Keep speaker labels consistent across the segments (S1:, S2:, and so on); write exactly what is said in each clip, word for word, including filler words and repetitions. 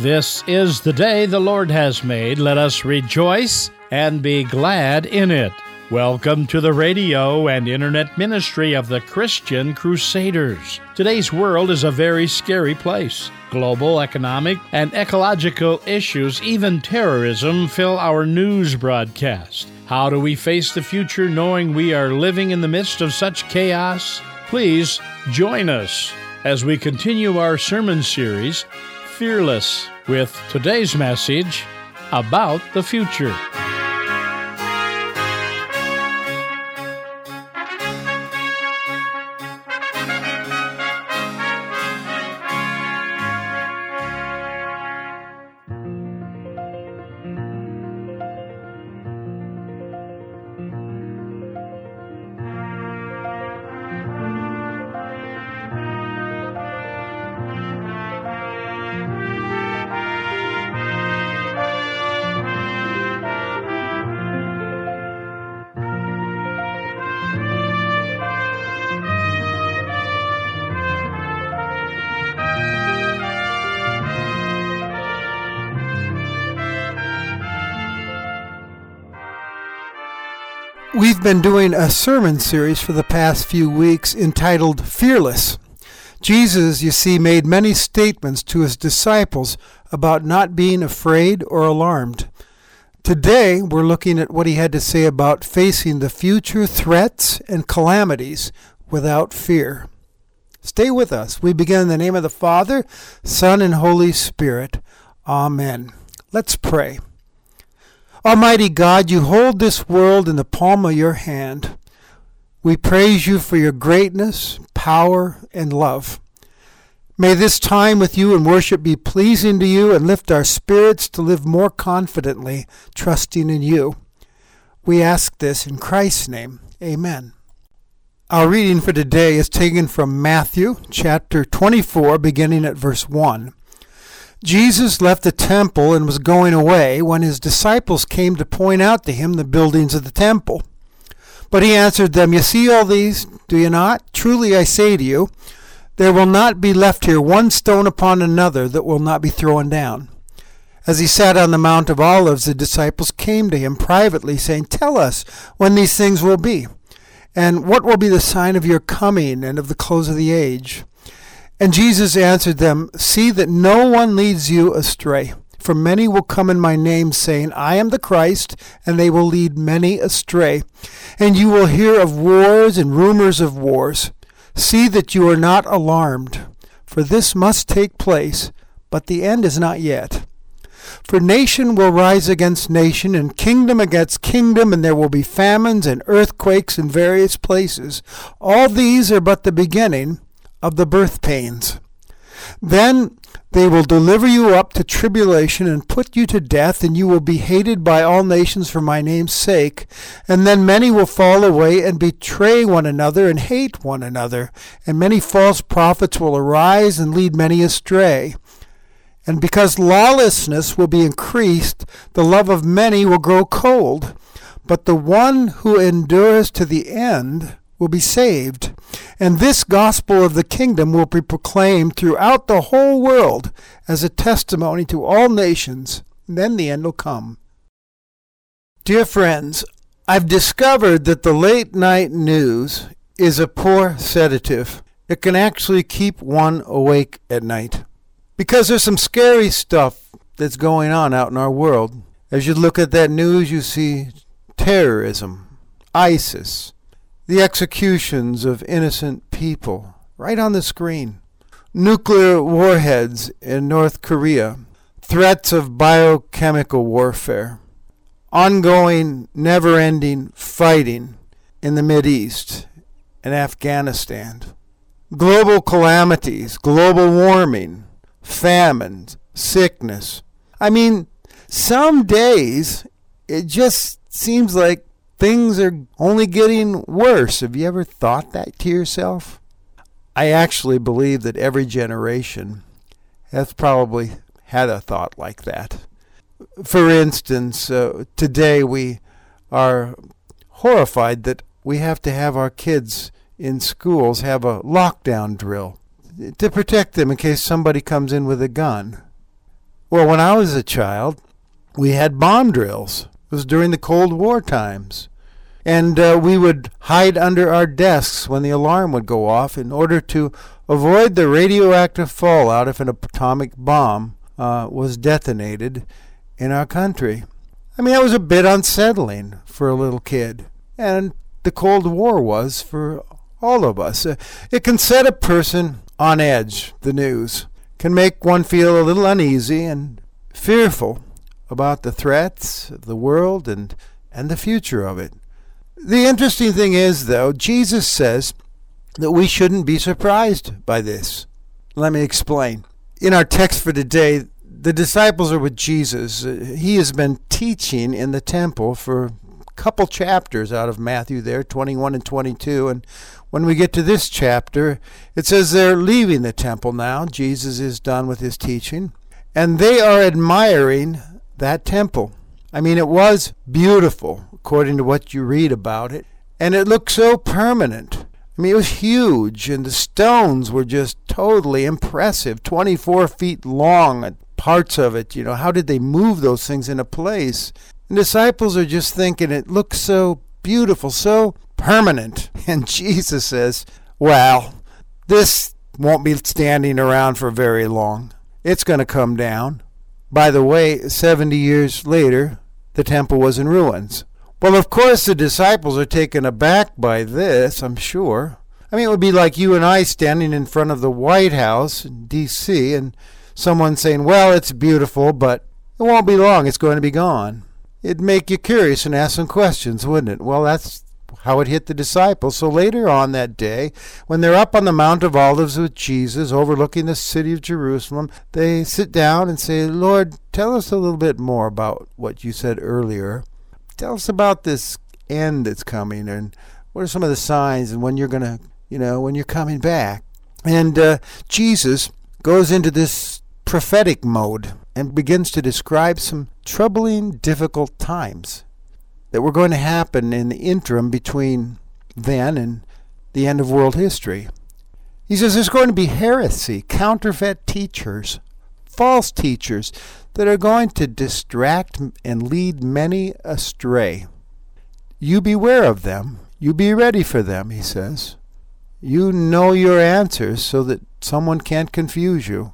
S1: This is the day the Lord has made. Let us rejoice and be glad in it. Welcome to the radio and internet ministry of the Christian Crusaders. Today's world is a very scary place. Global, economic, and ecological issues, even terrorism, fill our news broadcast. How do we face the future knowing we are living in the midst of such chaos? Please join us as we continue our sermon series, Fearless, with today's message about the future.
S2: We've been doing a sermon series for the past few weeks entitled Fearless. Jesus, you see, made many statements to his disciples about not being afraid or alarmed. Today, we're looking at what he had to say about facing the future threats and calamities without fear. Stay with us. We begin in the name of the Father, Son, and Holy Spirit. Amen. Let's pray. Almighty God, you hold this world in the palm of your hand. We praise you for your greatness, power, and love. May this time with you in worship be pleasing to you and lift our spirits to live more confidently, trusting in you. We ask this in Christ's name. Amen. Our reading for today is taken from Matthew chapter twenty-four, beginning at verse one. Jesus left the temple and was going away when his disciples came to point out to him the buildings of the temple. But he answered them, "You see all these, do you not? Truly I say to you, there will not be left here one stone upon another that will not be thrown down." As he sat on the Mount of Olives, the disciples came to him privately, saying, "Tell us when these things will be, and what will be the sign of your coming and of the close of the age?" And Jesus answered them, "See that no one leads you astray. For many will come in my name, saying, 'I am the Christ,' and they will lead many astray. And you will hear of wars and rumors of wars. See that you are not alarmed, for this must take place, but the end is not yet. For nation will rise against nation, and kingdom against kingdom, and there will be famines and earthquakes in various places. All these are but the beginning of the birth pains. Then they will deliver you up to tribulation and put you to death, and you will be hated by all nations for my name's sake. And then many will fall away and betray one another and hate one another. And many false prophets will arise and lead many astray. And because lawlessness will be increased, the love of many will grow cold. But the one who endures to the end will be saved. And this gospel of the kingdom will be proclaimed throughout the whole world as a testimony to all nations. And then the end will come. Dear friends, I've discovered that the late night news is a poor sedative. It can actually keep one awake at night. Because there's some scary stuff that's going on out in our world. As you look at that news, you see terrorism, ISIS, the executions of innocent people right on the screen, nuclear warheads in North Korea, threats of biochemical warfare, ongoing, never-ending fighting in the Mideast and Afghanistan, global calamities, global warming, famines, sickness. I mean, some days it just seems like things are only getting worse. Have you ever thought that to yourself? I actually believe that every generation has probably had a thought like that. For instance, uh, today we are horrified that we have to have our kids in schools have a lockdown drill to protect them in case somebody comes in with a gun. Well, when I was a child, we had bomb drills. It was during the Cold War times. And uh, we would hide under our desks when the alarm would go off in order to avoid the radioactive fallout if an atomic bomb uh, was detonated in our country. I mean, that was a bit unsettling for a little kid. And the Cold War was for all of us. Uh, it can set a person on edge, the news. Can make one feel a little uneasy and fearful about the threats of the world and, and the future of it. The interesting thing is, though, Jesus says that we shouldn't be surprised by this. Let me explain. In our text for today, the disciples are with Jesus. He has been teaching in the temple for a couple chapters out of Matthew there, twenty-one and twenty-two. And when we get to this chapter, it says they're leaving the temple now. Jesus is done with his teaching. And they are admiring that temple. I mean, it was beautiful, according to what you read about it. And it looked so permanent. I mean, it was huge, and the stones were just totally impressive, twenty-four feet long, parts of it. You know, how did they move those things into place? And disciples are just thinking it looks so beautiful, so permanent. And Jesus says, well, this won't be standing around for very long. It's going to come down. By the way, seventy years later, the temple was in ruins. Well, of course, the disciples are taken aback by this, I'm sure. I mean, it would be like you and I standing in front of the White House in D C and someone saying, well, it's beautiful, but it won't be long, it's going to be gone. It'd make you curious and ask some questions, wouldn't it? Well, that's how it hit the disciples. So later on that day, when they're up on the Mount of Olives with Jesus, overlooking the city of Jerusalem, they sit down and say, Lord, tell us a little bit more about what you said earlier. Tell us about this end that's coming, and what are some of the signs, and when you're going to, you know, when you're coming back. And uh, Jesus goes into this prophetic mode and begins to describe some troubling, difficult times that were going to happen in the interim between then and the end of world history. He says there's going to be heresy, counterfeit teachers, false teachers that are going to distract and lead many astray. You beware of them. You be ready for them, he says. You know your answers so that someone can't confuse you.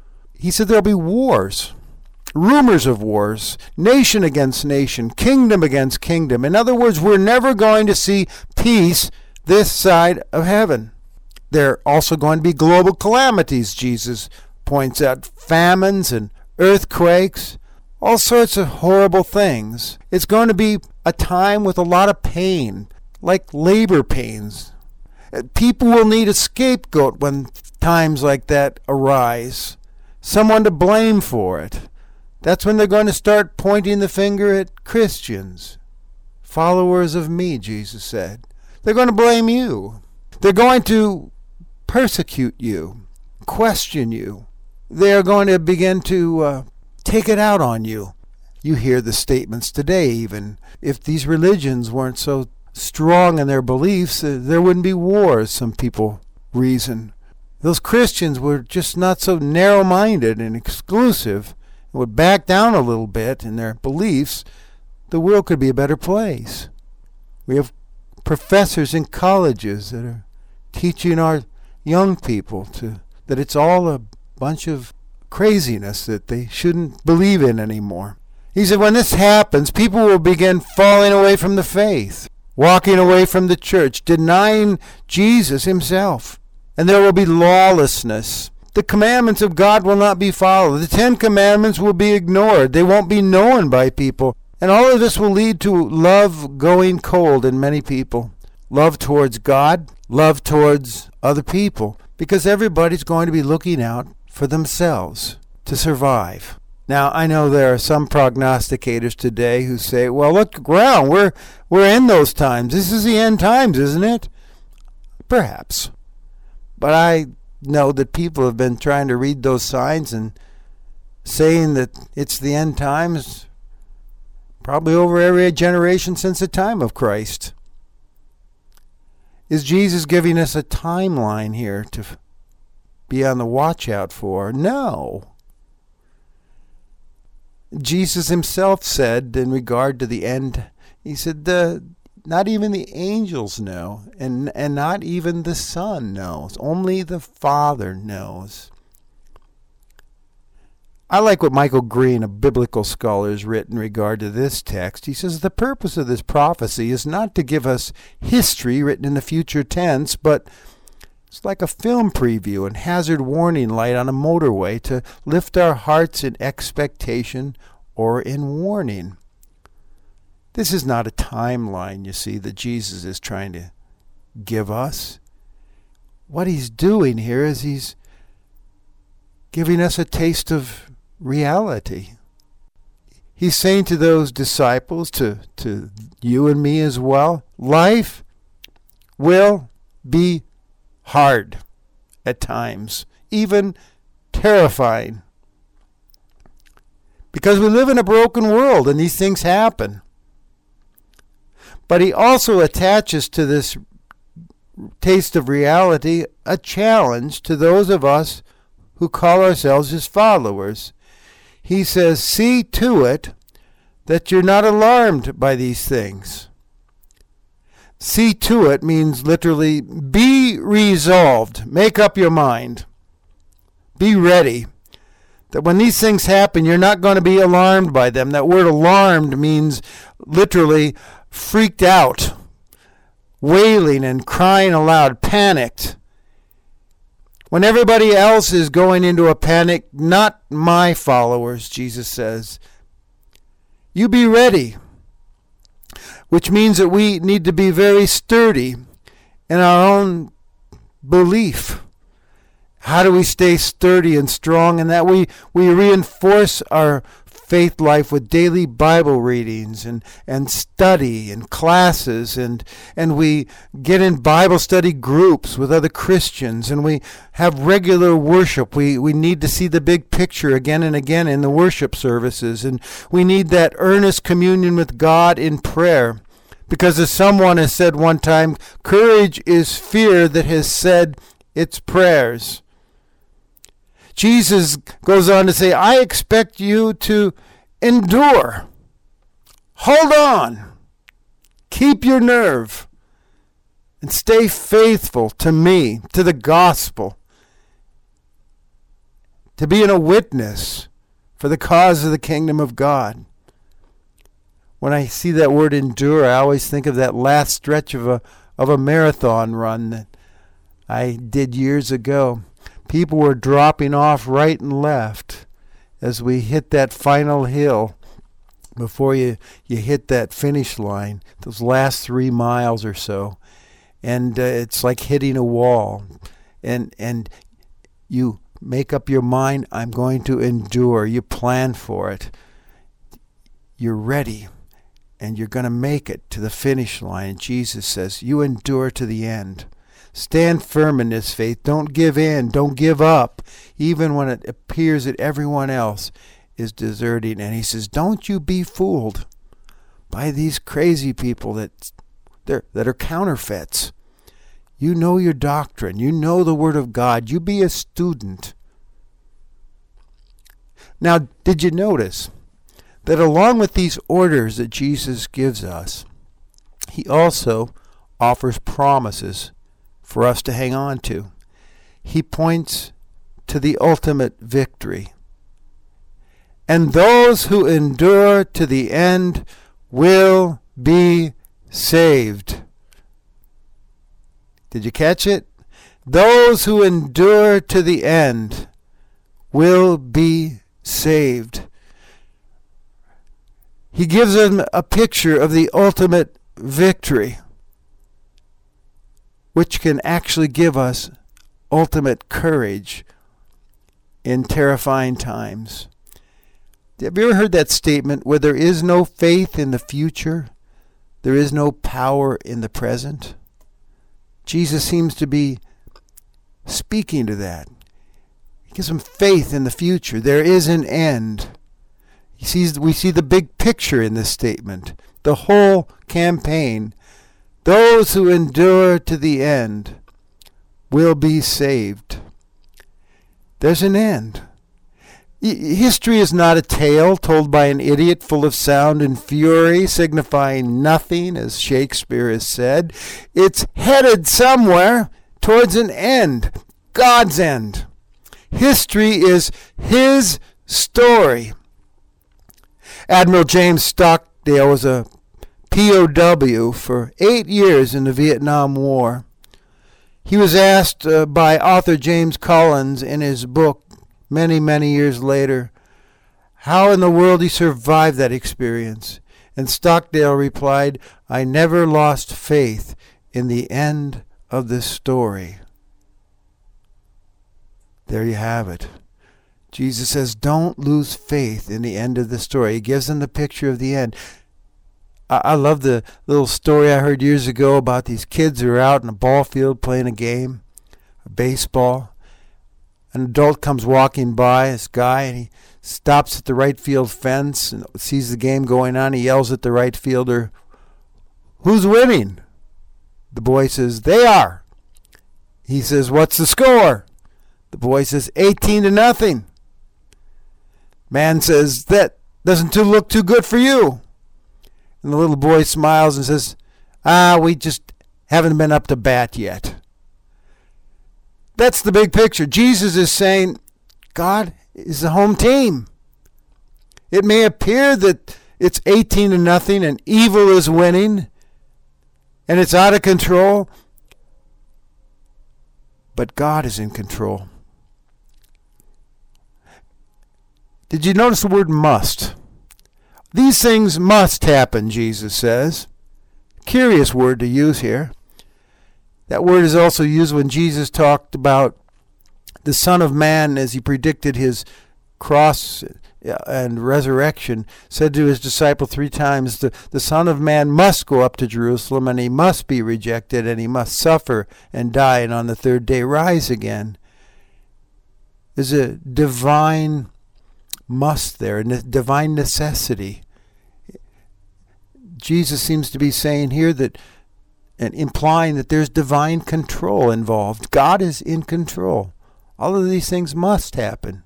S2: He said there'll be wars, rumors of wars, nation against nation, kingdom against kingdom. In other words, we're never going to see peace this side of heaven. There are also going to be global calamities, Jesus points out, famines and earthquakes, all sorts of horrible things. It's going to be a time with a lot of pain, like labor pains. People will need a scapegoat when times like that arise, someone to blame for it. That's when they're going to start pointing the finger at Christians, followers of me, Jesus said. They're going to blame you. They're going to persecute you, question you. They're going to begin to uh, take it out on you. You hear the statements today even. If these religions weren't so strong in their beliefs, uh, there wouldn't be wars, some people reason. Those Christians were just not so narrow-minded and exclusive, and would back down a little bit in their beliefs, the world could be a better place. We have professors in colleges that are teaching our young people to that it's all a bunch of craziness that they shouldn't believe in anymore. He said when this happens, people will begin falling away from the faith, walking away from the church, denying Jesus himself. And there will be lawlessness. The commandments of God will not be followed. The Ten Commandments will be ignored. They won't be known by people. And all of this will lead to love going cold in many people. Love towards God, love towards other people. Because everybody's going to be looking out for themselves to survive. Now, I know there are some prognosticators today who say, well, look around. We're, we're in those times. This is the end times, isn't it? Perhaps. But I know that people have been trying to read those signs and saying that it's the end times probably over every generation since the time of Christ. Is Jesus giving us a timeline here to be on the watch out for? No. Jesus himself said in regard to the end, he said, the, not even the angels know, and, and not even the Son knows. Only the Father knows. I like what Michael Green, a biblical scholar, has written in regard to this text. He says, the purpose of this prophecy is not to give us history written in the future tense, but it's like a film preview and hazard warning light on a motorway to lift our hearts in expectation or in warning. This is not a timeline, you see, that Jesus is trying to give us. What he's doing here is he's giving us a taste of reality. He's saying to those disciples, to, to you and me as well, life will be hard at times, even terrifying. Because we live in a broken world and these things happen. But he also attaches to this taste of reality a challenge to those of us who call ourselves his followers. He says, see to it that you're not alarmed by these things. See to it means literally be resolved. Make up your mind. Be ready. That when these things happen, you're not going to be alarmed by them. That word alarmed means literally freaked out, wailing and crying aloud, panicked. When everybody else is going into a panic, not my followers, Jesus says. You be ready. Which means that we need to be very sturdy in our own belief. How do we stay sturdy and strong? And that we, we reinforce our faith life with daily Bible readings and, and study and classes, and and we get in Bible study groups with other Christians, and we have regular worship. We we need to see the big picture again and again in the worship services, and we need that earnest communion with God in prayer. Because as someone has said one time, courage is fear that has said its prayers. Jesus goes on to say, I expect you to endure. Hold on. Keep your nerve. And stay faithful to me, to the gospel. To being a witness for the cause of the kingdom of God. When I see that word endure, I always think of that last stretch of a of a marathon run that I did years ago. People were dropping off right and left as we hit that final hill before you, you hit that finish line, those last three miles or so. And uh, it's like hitting a wall. And and you make up your mind, I'm going to endure. You plan for it. You're ready. And you're going to make it to the finish line. And Jesus says, you endure to the end. Stand firm in this faith. Don't give in. Don't give up, even when it appears that everyone else is deserting. And he says, don't you be fooled by these crazy people that they're, that are counterfeits. You know your doctrine. You know the Word of God. You be a student. Now, did you notice that along with these orders that Jesus gives us, he also offers promises for us to hang on to? He points to the ultimate victory. And those who endure to the end will be saved. Did you catch it? Those who endure to the end will be saved. He gives them a picture of the ultimate victory, which can actually give us ultimate courage in terrifying times. Have you ever heard that statement, where there is no faith in the future, there is no power in the present? Jesus seems to be speaking to that. He gives them faith in the future. There is an end. He sees, we see the big picture in this statement, the whole campaign. Those who endure to the end will be saved. There's an end. History is not a tale told by an idiot full of sound and fury, signifying nothing, as Shakespeare has said. It's headed somewhere towards an end, God's end. History is His story. Admiral James Stockdale was a P O W for eight years in the Vietnam War. He was asked uh, by author James Collins in his book many, many years later how in the world he survived that experience. And Stockdale replied, "I never lost faith in the end of the story." There you have it. Jesus says, don't lose faith in the end of the story. He gives them the picture of the end. I, I love the little story I heard years ago about these kids who are out in a ball field playing a game, a baseball. An adult comes walking by, this guy, and he stops at the right field fence and sees the game going on. He yells at the right fielder, "Who's winning?" The boy says, "They are." He says, "What's the score?" The boy says, eighteen to nothing. Man says, "That doesn't too look too good for you." And the little boy smiles and says, "Ah, we just haven't been up to bat yet." That's the big picture. Jesus is saying, God is the home team. It may appear that it's eighteen to nothing and evil is winning and it's out of control, but God is in control. Did you notice the word must? These things must happen, Jesus says. Curious word to use here. That word is also used when Jesus talked about the Son of Man as he predicted his cross and resurrection, said to his disciple three times, the, the Son of Man must go up to Jerusalem, and he must be rejected, and he must suffer and die, and on the third day rise again. There's a divine must there, a divine necessity. Jesus seems to be saying here that, and implying that there's divine control involved. God is in control. All of these things must happen.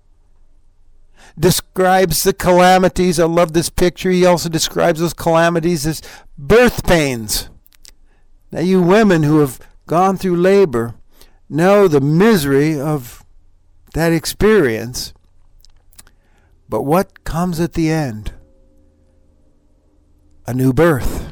S2: Describes the calamities. I love this picture. He also describes those calamities as birth pains. Now, you women who have gone through labor know the misery of that experience. But what comes at the end? A new birth.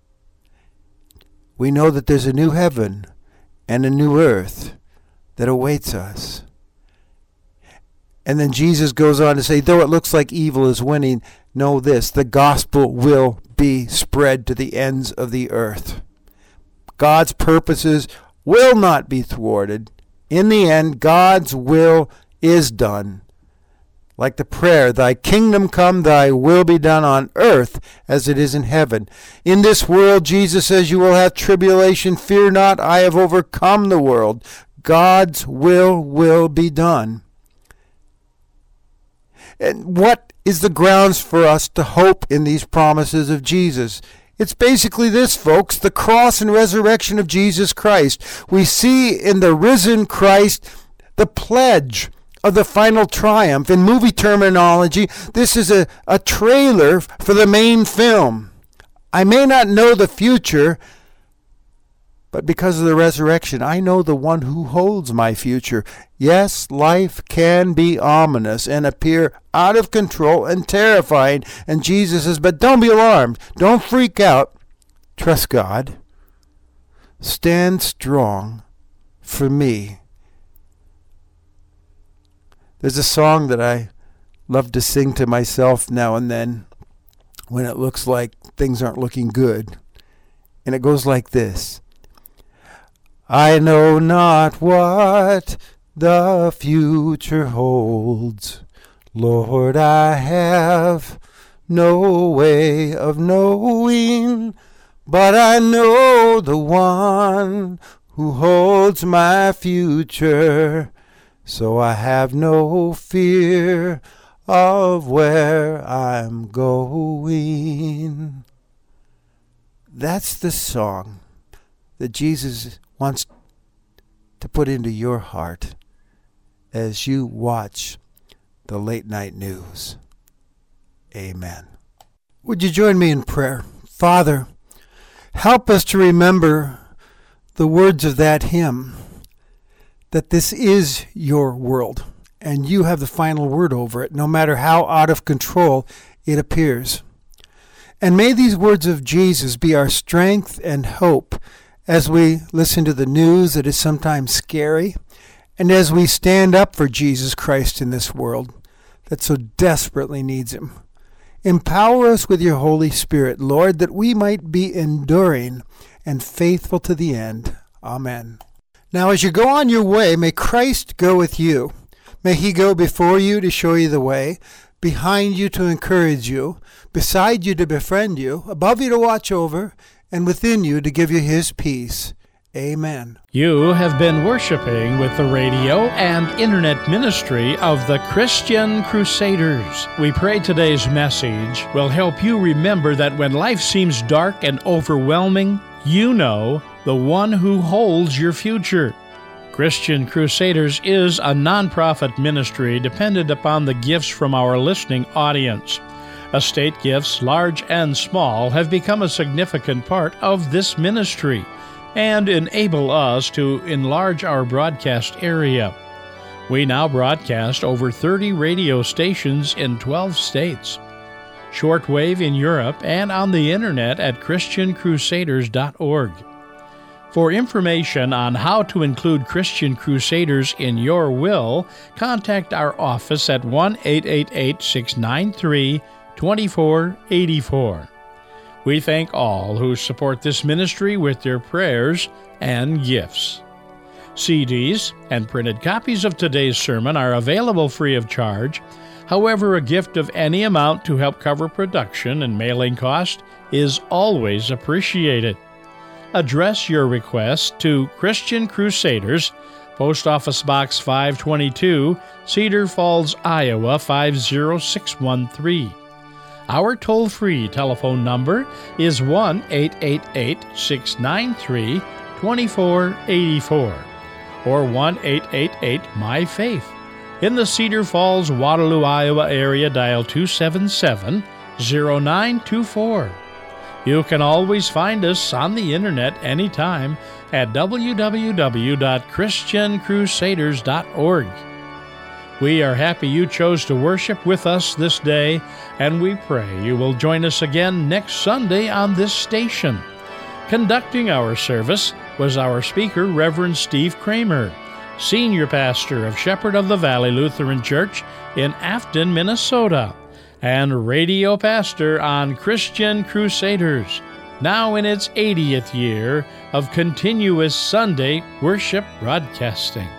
S2: We know that there's a new heaven and a new earth that awaits us. And then Jesus goes on to say, though it looks like evil is winning, know this, the gospel will be spread to the ends of the earth. God's purposes will not be thwarted. In the end, God's will is done. Like the prayer, thy kingdom come, thy will be done on earth as it is in heaven. In this world, Jesus says, you will have tribulation. Fear not, I have overcome the world. God's will will be done. And what is the grounds for us to hope in these promises of Jesus? It's basically this, folks, the cross and resurrection of Jesus Christ. We see in the risen Christ the pledge of the final triumph. In movie terminology, this is a, a trailer for the main film. I may not know the future, but because of the resurrection, I know the one who holds my future. Yes, life can be ominous and appear out of control and terrifying. And Jesus says, but don't be alarmed. Don't freak out. Trust God. Stand strong for me. There's a song that I love to sing to myself now and then when it looks like things aren't looking good. And it goes like this. I know not what the future holds. Lord, I have no way of knowing, but I know the one who holds my future. So I have no fear of where I'm going. That's the song that Jesus wants to put into your heart as you watch the late night news. Amen. Would you join me in prayer? Father, help us to remember the words of that hymn, that this is your world, and you have the final word over it, no matter how out of control it appears. And may these words of Jesus be our strength and hope as we listen to the news that is sometimes scary, and as we stand up for Jesus Christ in this world that so desperately needs him. Empower us with your Holy Spirit, Lord, that we might be enduring and faithful to the end. Amen. Now, as you go on your way, may Christ go with you. May he go before you to show you the way, behind you to encourage you, beside you to befriend you, above you to watch over, and within you to give you his peace. Amen.
S1: You have been worshiping with the radio and internet ministry of the Christian Crusaders. We pray today's message will help you remember that when life seems dark and overwhelming, you know the one who holds your future. Christian Crusaders is a nonprofit ministry dependent upon the gifts from our listening audience. Estate gifts, large and small, have become a significant part of this ministry and enable us to enlarge our broadcast area. We now broadcast over thirty radio stations in twelve states, shortwave in Europe, and on the internet at Christian Crusaders dot org. For information on how to include Christian Crusaders in your will, contact our office at one eight eight eight, six nine three, two four eight four. We thank all who support this ministry with their prayers and gifts. C Ds and printed copies of today's sermon are available free of charge. However, a gift of any amount to help cover production and mailing cost is always appreciated. Address your request to Christian Crusaders, Post Office Box five twenty-two, Cedar Falls, Iowa five zero six one three. Our toll-free telephone number is one eight eight eight, six nine three, two four eight four or one eight eight eight, M Y Faith. In the Cedar Falls, Waterloo, Iowa area, dial two seven seven, zero nine two four. You can always find us on the internet anytime at w w w dot christian crusaders dot org. We are happy you chose to worship with us this day, and we pray you will join us again next Sunday on this station. Conducting our service was our speaker, Reverend Steve Kramer, Senior Pastor of Shepherd of the Valley Lutheran Church in Afton, Minnesota, and Radio Pastor on Christian Crusaders, now in its eightieth year of continuous Sunday worship broadcasting.